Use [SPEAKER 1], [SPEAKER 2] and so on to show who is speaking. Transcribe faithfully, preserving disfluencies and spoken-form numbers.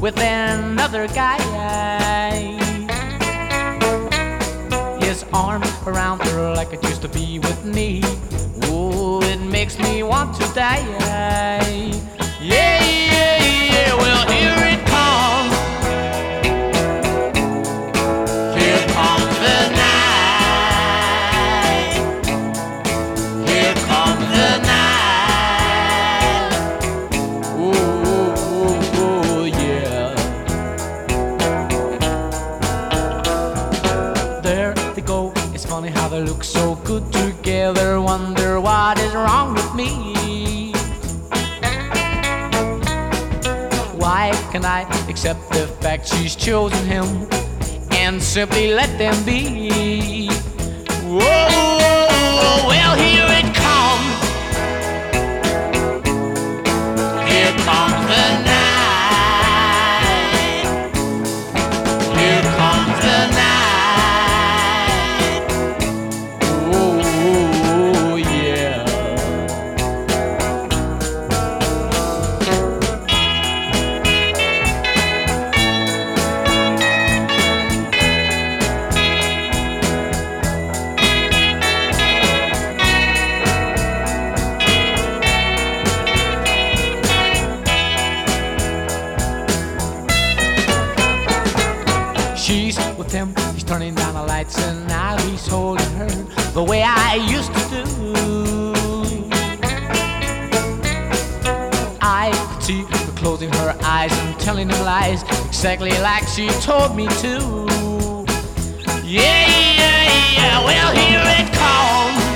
[SPEAKER 1] with another guy. His arm around her like it used to be with me. Oh, it makes me want to die. Yeah, yeah, yeah, well, here it comes. Here comes the night. Here comes the night. Ooh, ooh, ooh, yeah. There they go. It's funny how they look so good together. Wonder what is wrong with me. Why can I accept the fact she's chosen him and simply let them be? Whoa, well, here it comes. Here comes the night. Here comes the night. Oh, yeah. She's with him, he's turning down the lights, and now he's holding her the way I used to do. I could see her closing her eyes and telling him lies, exactly like she told me to. Yeah, yeah, yeah, well, here it comes.